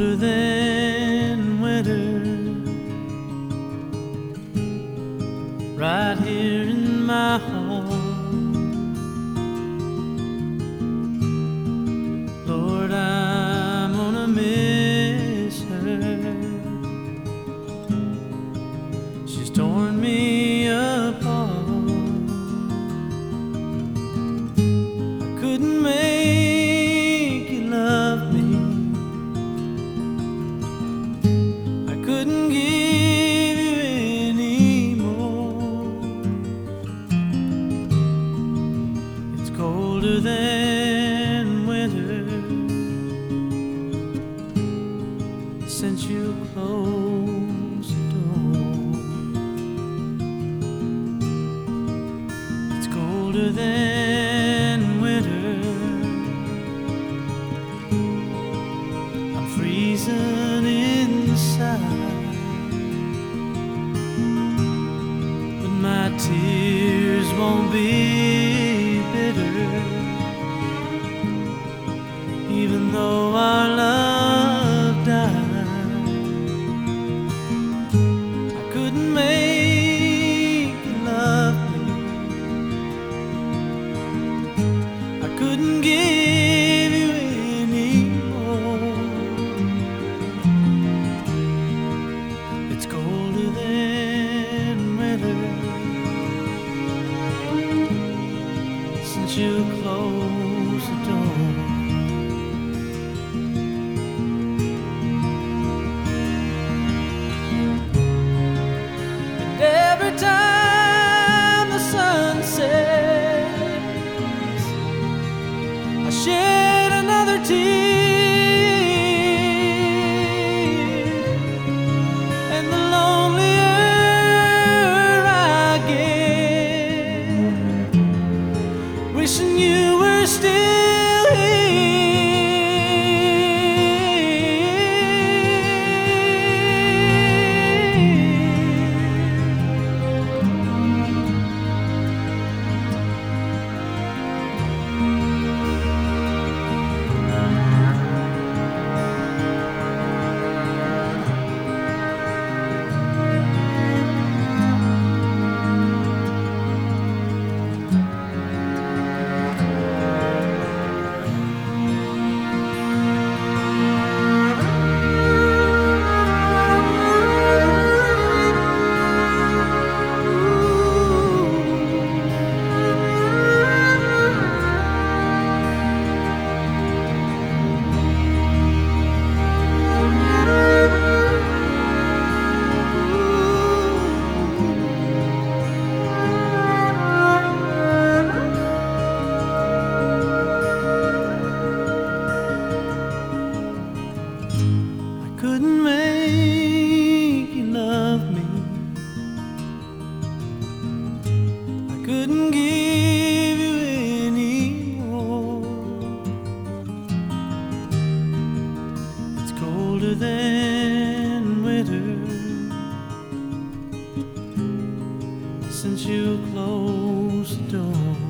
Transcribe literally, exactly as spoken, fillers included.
colder than winter, right here in my home. Lord, I'm gonna miss her. She's torn me apart. I couldn't make you love me. I couldn't give you any more. It's colder than winter since you closed the door. It's colder than winter. I'm freezing inside, but my tears won't be bitter, even though our love died. I couldn't make you love me. I couldn't give you any more. It's colder than winter since you closed the door. And every time the sun sets, I shed another tear. And the lonelier I get, wishing you were still here. I couldn't make you love me. I couldn't give you any more. It's colder than winter since you closed the door.